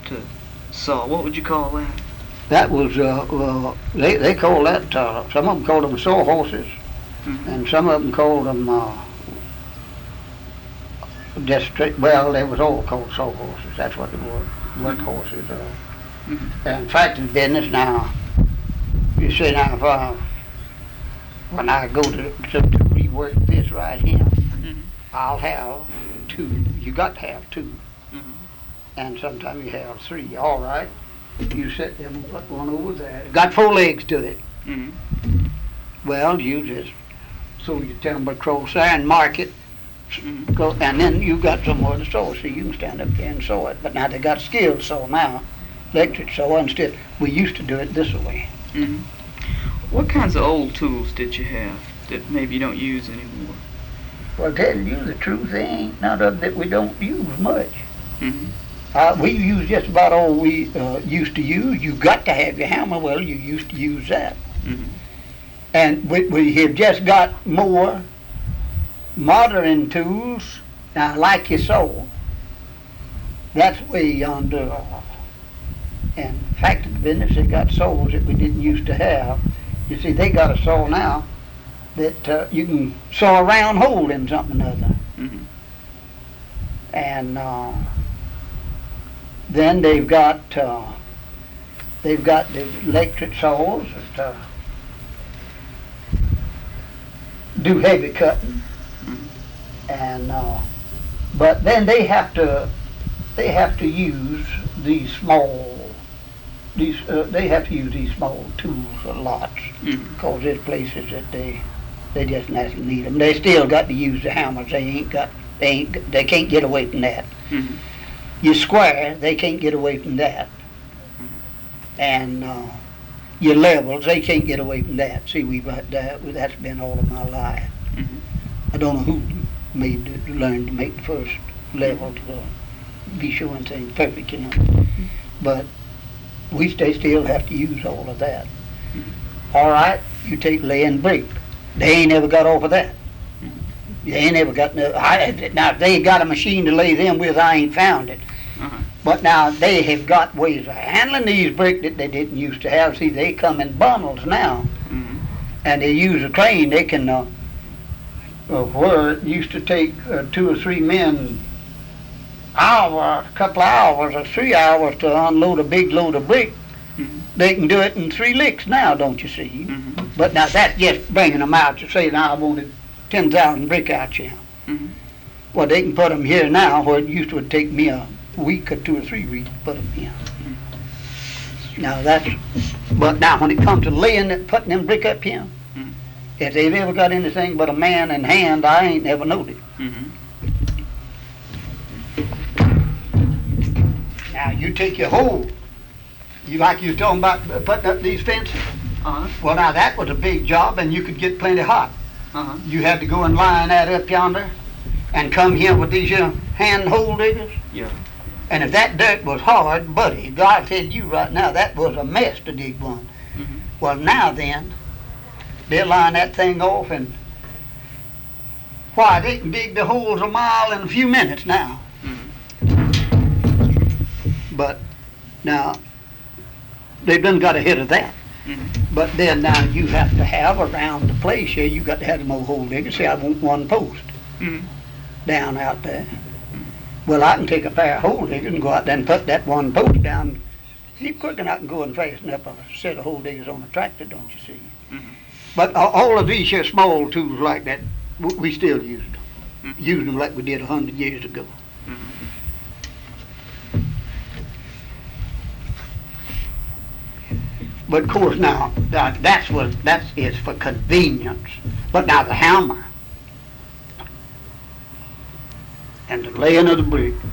to saw? What would you call that? That was, they call that, some of them called them sawhorses, and some of them called them, well, they was all called sawhorses. That's what they were, workhorses. And in fact, in business now, you see now, when I go to rework this right here, I'll have two. You got to have two. And sometimes you have three. All right. You set them and put one over there. Got 4 legs to it. Well, you just, so you timber across there and mark it. And then you got somewhere to saw, so you can stand up there and saw it. But now they got skilled saw now, electric saw instead. We used to do it this way. What kinds of old tools did you have that maybe you don't use anymore? Well, tell you the truth, there ain't none of that we don't use much. We use just about all we used to use. You got to have your hammer. Well, you used to use that. And we have just got more modern tools. Now, like you saw, that's way yonder. And in fact, in the business, they got saws that we didn't used to have. You see, they got a saw now that you can saw a round hole in something or other. And then they've got the electric saws that do heavy cutting. And but then they have to use these small. They have to use these small tools a lot, because there's places that they just need them. They still got to use the hammers. They can't get away from that. Your square, they can't get away from that. And your levels, they can't get away from that. See, that's been all of my life. I don't know who learned to make the first level to be showing things perfect, you know. But they still have to use all of that. All right, you take laying brick. They ain't ever got off of that. They ain't ever got now if they got a machine to lay them with, I ain't found it. But now they have got ways of handling these brick that they didn't used to have. See, they come in bundles now, and they use a crane. They can where it used to take 2 or 3 men a couple of hours or 3 hours to unload a big load of brick. They can do it in 3 licks now, don't you see? But now that's just bringing them out to say, now I wanted 10,000 brick out here. Well, they can put them here now, where it used to take me a week or 2 or 3 weeks to put them here. Now but now when it comes to putting them brick up here, if they've ever got anything but a man in hand, I ain't never knowed it. Now you take your hole, like you were talking about putting up these fences. Well, now that was a big job, and you could get plenty hot. You had to go and line that up yonder, and come here with these hand hole diggers. And if that dirt was hard, buddy, God said you right now, that was a mess to dig one. Well, now then, they'll line that thing off, and why, they can dig the holes a mile in a few minutes now. But now, they've done got ahead of that. But then now you have to have around the place here, you got to have them old hole diggers. See, I want one post down out there. Well, I can take a pair of hole diggers and go out there and put that one post down. See, quick enough and go and fasten up a set of hole diggers on a tractor, don't you see? But all of these here small tools like that, we still use them. Use them like we did 100 years ago. But of course now, that is for convenience. But now the hammer and the laying of the brick,